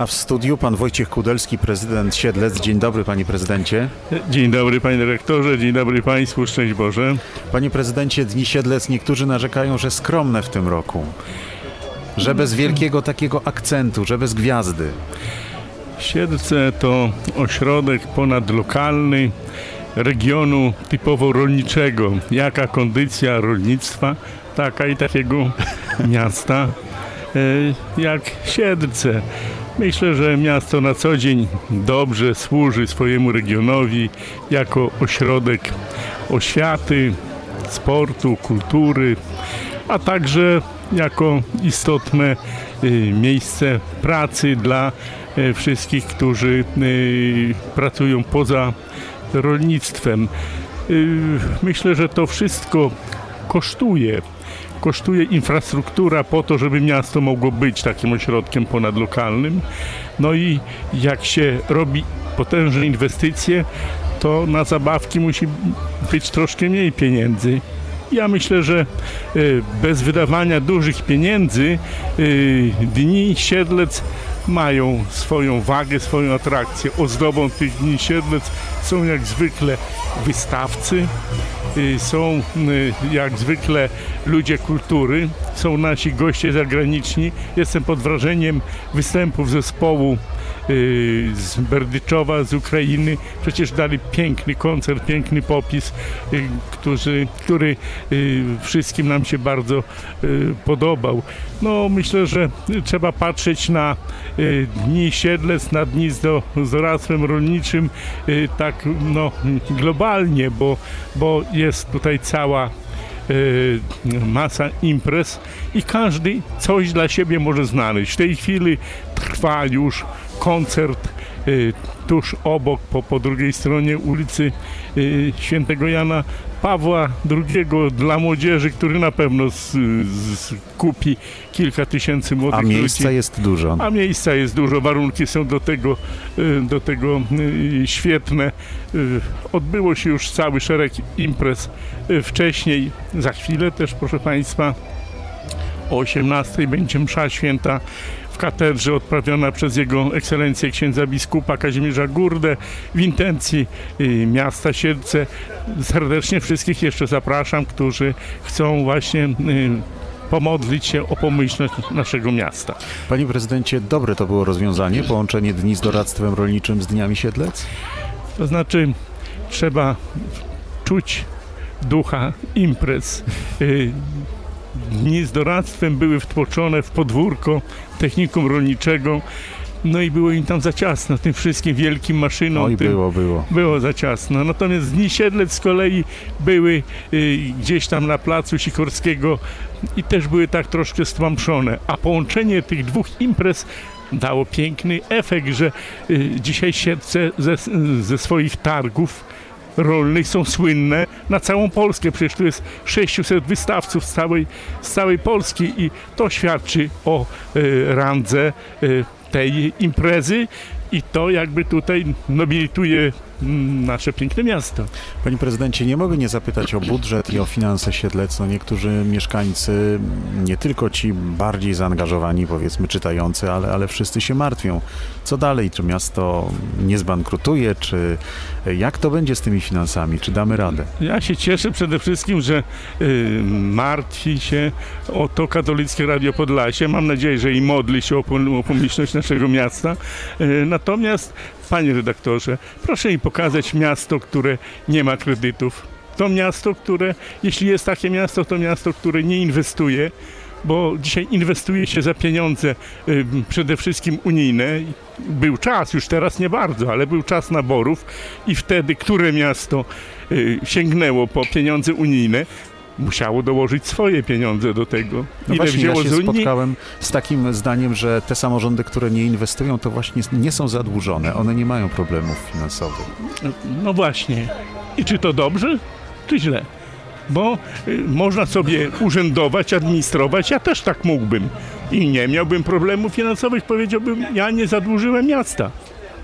A w studiu pan Wojciech Kudelski, prezydent Siedlec. Dzień dobry, panie prezydencie. Dzień dobry, panie dyrektorze, dzień dobry państwu, szczęść Boże. Panie prezydencie, Dni Siedlec, niektórzy narzekają, że skromne w tym roku. Że bez wielkiego takiego akcentu, że bez gwiazdy. Siedlce to ośrodek ponadlokalny regionu typowo rolniczego. Jaka kondycja rolnictwa, taka i takiego miasta jak Siedlce. Myślę, że miasto na co dzień dobrze służy swojemu regionowi jako ośrodek oświaty, sportu, kultury, a także jako istotne miejsce pracy dla wszystkich, którzy pracują poza rolnictwem. Myślę, że to wszystko kosztuje. Kosztuje infrastruktura po to, żeby miasto mogło być takim ośrodkiem ponadlokalnym. No i jak się robi potężne inwestycje, to na zabawki musi być troszkę mniej pieniędzy. Ja myślę, że bez wydawania dużych pieniędzy Dni Siedlec mają swoją wagę, swoją atrakcję. Ozdobą tych Dni Siedlec są jak zwykle wystawcy, są jak zwykle ludzie kultury, są nasi goście zagraniczni. Jestem pod wrażeniem występów zespołu z Berdyczowa, z Ukrainy. Przecież dali piękny koncert, piękny popis, który wszystkim nam się bardzo podobał. No, myślę, że trzeba patrzeć na Dni Siedlec, na dni z doradztwem rolniczym tak globalnie, bo jest tutaj cała masa imprez i każdy coś dla siebie może znaleźć. W tej chwili trwa już koncert tuż obok, po drugiej stronie ulicy Świętego Jana Pawła II dla młodzieży, który na pewno kupi kilka tysięcy młodych ludzi. A miejsca jest dużo. A miejsca jest dużo, warunki są do tego świetne. Odbyło się już cały szereg imprez wcześniej. Za chwilę też, proszę państwa, o 18:00 będzie msza święta w katedrze odprawiona przez Jego Ekscelencję księdza biskupa Kazimierza Gurdę w intencji miasta Siedlce. Serdecznie wszystkich jeszcze zapraszam, którzy chcą właśnie pomodlić się o pomyślność naszego miasta. Panie prezydencie, dobre to było rozwiązanie, połączenie dni z doradztwem rolniczym z Dniami Siedlec? To znaczy, trzeba czuć ducha imprez. Dni z doradztwem były wtłoczone w podwórko technikum rolniczego, no i było im tam za ciasno, tym wszystkim wielkim maszynom. Oj, było. Było za ciasno. Natomiast Dni Siedlec z kolei były gdzieś tam na placu Sikorskiego i też były tak troszkę stłamszone. A połączenie tych dwóch imprez dało piękny efekt, że dzisiaj Siedlce ze swoich targów rolnych są słynne na całą Polskę. Przecież tu jest 600 wystawców z całej Polski i to świadczy o randze tej imprezy i to jakby tutaj nobilituje nasze piękne miasto. Panie prezydencie, nie mogę nie zapytać o budżet i o finanse Siedlec. No, niektórzy mieszkańcy, nie tylko ci bardziej zaangażowani, powiedzmy czytający, ale wszyscy się martwią. Co dalej? Czy miasto nie zbankrutuje? Czy jak to będzie z tymi finansami? Czy damy radę? Ja się cieszę przede wszystkim, że martwi się o to Katolickie Radio Podlasie. Mam nadzieję, że i modli się o pomyślność naszego miasta. Natomiast, panie redaktorze, proszę mi pokazać miasto, które nie ma kredytów. To miasto, które, jeśli jest takie miasto, to miasto, które nie inwestuje, bo dzisiaj inwestuje się za pieniądze przede wszystkim unijne. Był czas, już teraz nie bardzo, ale był czas naborów i wtedy, które miasto sięgnęło po pieniądze unijne, musiało dołożyć swoje pieniądze do tego. No właśnie, ja się spotkałem z takim zdaniem, że te samorządy, które nie inwestują, to właśnie nie są zadłużone. One nie mają problemów finansowych. No właśnie. I czy to dobrze, czy źle? Bo można sobie urzędować, administrować. Ja też tak mógłbym. I nie miałbym problemów finansowych. Powiedziałbym, ja nie zadłużyłem miasta.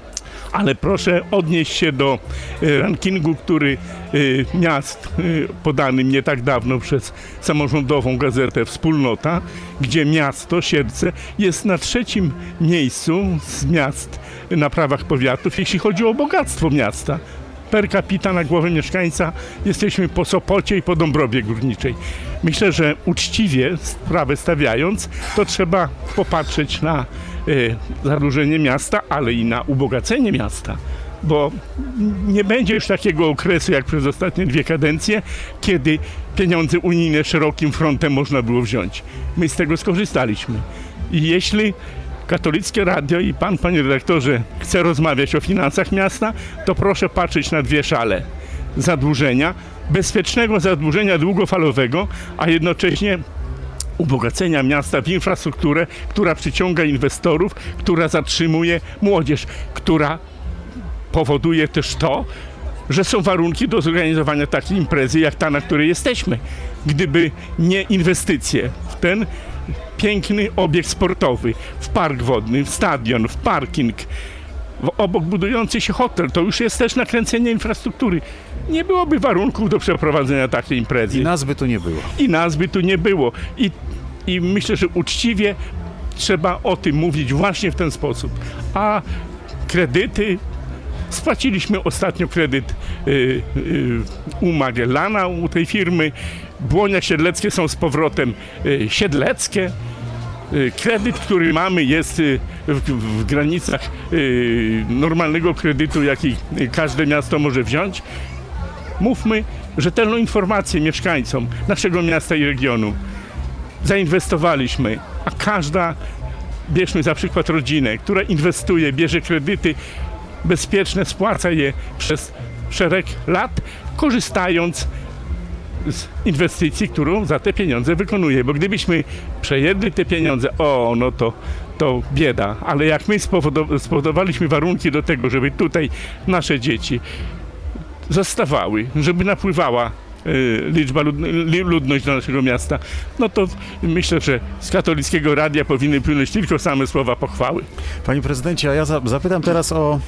Ale proszę odnieść się do rankingu, który miast podanym nie tak dawno przez samorządową gazetę Wspólnota, gdzie miasto Siedlce jest na 3. miejscu z miast na prawach powiatów, jeśli chodzi o bogactwo miasta. Per capita na głowę mieszkańca jesteśmy po Sopocie i po Dąbrowie Górniczej. Myślę, że uczciwie sprawę stawiając, to trzeba popatrzeć na zadłużenie miasta, ale i na ubogacenie miasta. Bo nie będzie już takiego okresu jak przez ostatnie 2 kadencje, kiedy pieniądze unijne szerokim frontem można było wziąć. My z tego skorzystaliśmy. I jeśli Katolickie Radio i pan, panie redaktorze, chce rozmawiać o finansach miasta, to proszę patrzeć na 2 szale zadłużenia, bezpiecznego zadłużenia długofalowego, a jednocześnie ubogacenia miasta w infrastrukturę, która przyciąga inwestorów, która zatrzymuje młodzież, która powoduje też to, że są warunki do zorganizowania takiej imprezy jak ta, na której jesteśmy. Gdyby nie inwestycje w ten piękny obiekt sportowy, w park wodny, w stadion, w parking, obok budujący się hotel, to już jest też nakręcenie infrastruktury. Nie byłoby warunków do przeprowadzenia takiej imprezy. I nas by tu nie było. I nas by tu nie było. I myślę, że uczciwie trzeba o tym mówić właśnie w ten sposób. A kredyty, spłaciliśmy ostatnio kredyt u Magellana, u tej firmy. Błonia Siedleckie są z powrotem siedleckie. Kredyt, który mamy, jest w granicach normalnego kredytu, jaki każde miasto może wziąć. Mówmy rzetelną informację mieszkańcom naszego miasta i regionu. Zainwestowaliśmy, a każda, bierzmy za przykład rodzinę, która inwestuje, bierze kredyty bezpieczne, spłaca je przez szereg lat, korzystając z inwestycji, którą za te pieniądze wykonuje. Bo gdybyśmy przejedli te pieniądze, no to bieda. Ale jak my spowodowaliśmy warunki do tego, żeby tutaj nasze dzieci zostawały, żeby napływała ludność do naszego miasta, no to myślę, że z Katolickiego Radia powinny płynąć tylko same słowa pochwały. Panie prezydencie, a ja zapytam teraz o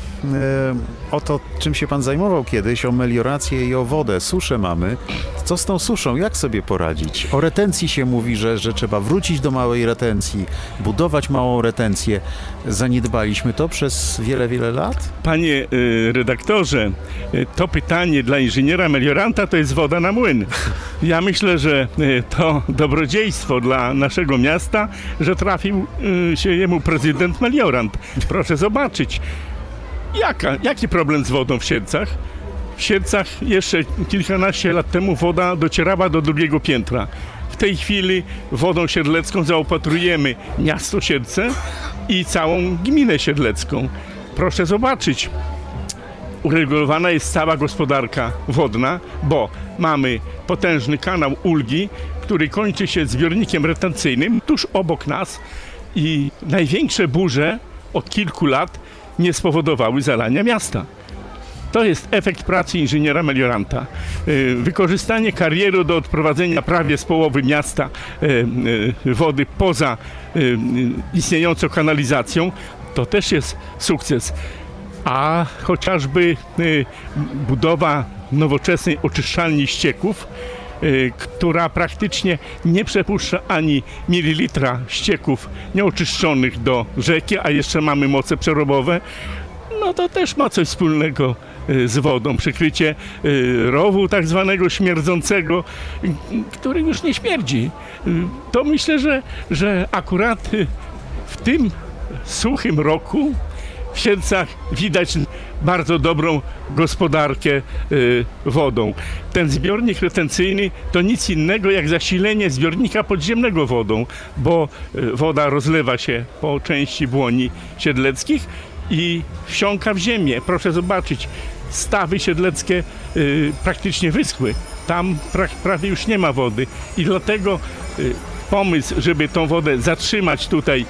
to, czym się pan zajmował kiedyś, o meliorację i o wodę. Suszę mamy. Co z tą suszą? Jak sobie poradzić? O retencji się mówi, że trzeba wrócić do małej retencji, budować małą retencję. Zaniedbaliśmy to przez wiele, wiele lat? Panie redaktorze, to pytanie dla inżyniera melioranta to jest woda na młyn. Ja myślę, że to dobrodziejstwo dla naszego miasta, że trafił się jemu prezydent meliorant. Proszę zobaczyć, jaki problem z wodą w Siedlcach? W Siedlcach jeszcze kilkanaście lat temu woda docierała do 2. piętra. W tej chwili wodą siedlecką zaopatrujemy miasto Siedlce i całą gminę siedlecką. Proszę zobaczyć, uregulowana jest cała gospodarka wodna, bo mamy potężny kanał Ulgi, który kończy się zbiornikiem retencyjnym tuż obok nas i największe burze od kilku lat nie spowodowały zalania miasta. To jest efekt pracy inżyniera melioranta. Wykorzystanie karieru do odprowadzenia prawie z połowy miasta wody poza istniejącą kanalizacją, to też jest sukces. A chociażby budowa nowoczesnej oczyszczalni ścieków, która praktycznie nie przepuszcza ani mililitra ścieków nieoczyszczonych do rzeki, a jeszcze mamy moce przerobowe, no to też ma coś wspólnego z wodą. Przykrycie rowu tak zwanego śmierdzącego, który już nie śmierdzi. To myślę, że akurat w tym suchym roku w Siedlcach widać bardzo dobrą gospodarkę wodą. Ten zbiornik retencyjny to nic innego jak zasilenie zbiornika podziemnego wodą, bo woda rozlewa się po części Błoni Siedleckich i wsiąka w ziemię. Proszę zobaczyć, stawy siedleckie praktycznie wyschły. Tam prawie już nie ma wody i dlatego pomysł, żeby tą wodę zatrzymać tutaj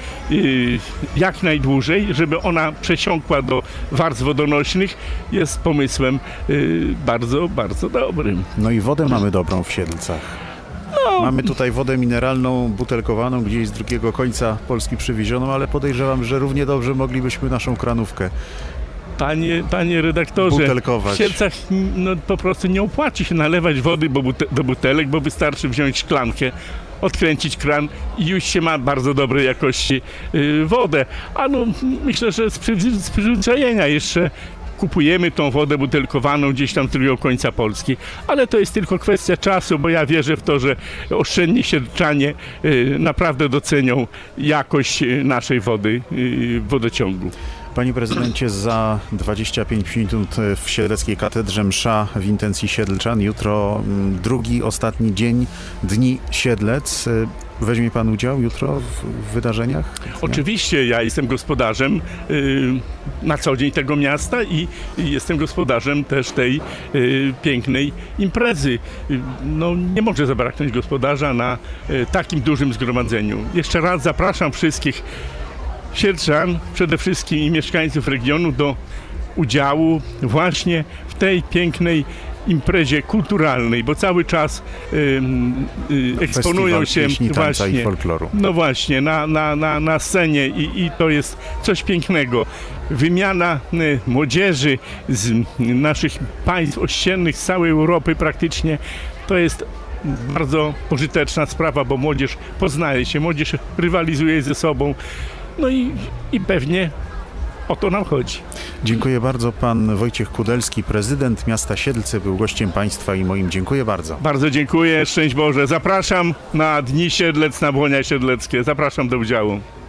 jak najdłużej, żeby ona przesiąkła do warstw wodonośnych, jest pomysłem bardzo, bardzo dobrym. No i wodę mamy dobrą w Siedlcach. Mamy tutaj wodę mineralną, butelkowaną, gdzieś z drugiego końca Polski przywiezioną, ale podejrzewam, że równie dobrze moglibyśmy naszą kranówkę Panie redaktorze, Butelkować. w Siedlcach no, po prostu nie opłaci się nalewać wody do butelek, bo wystarczy wziąć szklankę, odkręcić kran i już się ma bardzo dobrej jakości wodę. A no, myślę, że z przyzwyczajenia jeszcze kupujemy tą wodę butelkowaną gdzieś tam z drugiego końca Polski, ale to jest tylko kwestia czasu, bo ja wierzę w to, że oszczędni siedlczanie naprawdę docenią jakość naszej wody w wodociągu. Panie prezydencie, za 25 minut w Siedleckiej Katedrze msza w intencji siedlczan. Jutro drugi, ostatni dzień Dni Siedlec. Weźmie pan udział jutro w wydarzeniach? Oczywiście, ja jestem gospodarzem na co dzień tego miasta i jestem gospodarzem też tej pięknej imprezy. No, nie może zabraknąć gospodarza na takim dużym zgromadzeniu. Jeszcze raz zapraszam wszystkich siedlczan, przede wszystkim i mieszkańców regionu do udziału właśnie w tej pięknej imprezie kulturalnej, bo cały czas eksponują się pieśni, tańca właśnie, i folkloru. no właśnie na scenie i to jest coś pięknego. Wymiana młodzieży z naszych państw ościennych, z całej Europy praktycznie, to jest bardzo pożyteczna sprawa, bo młodzież poznaje się, młodzież rywalizuje ze sobą. No i pewnie o to nam chodzi. Dziękuję bardzo. Pan Wojciech Kudelski, prezydent miasta Siedlce, był gościem państwa i moim. Dziękuję bardzo. Bardzo dziękuję, szczęść Boże. Zapraszam na Dni Siedlec, na Błonia Siedleckie. Zapraszam do udziału.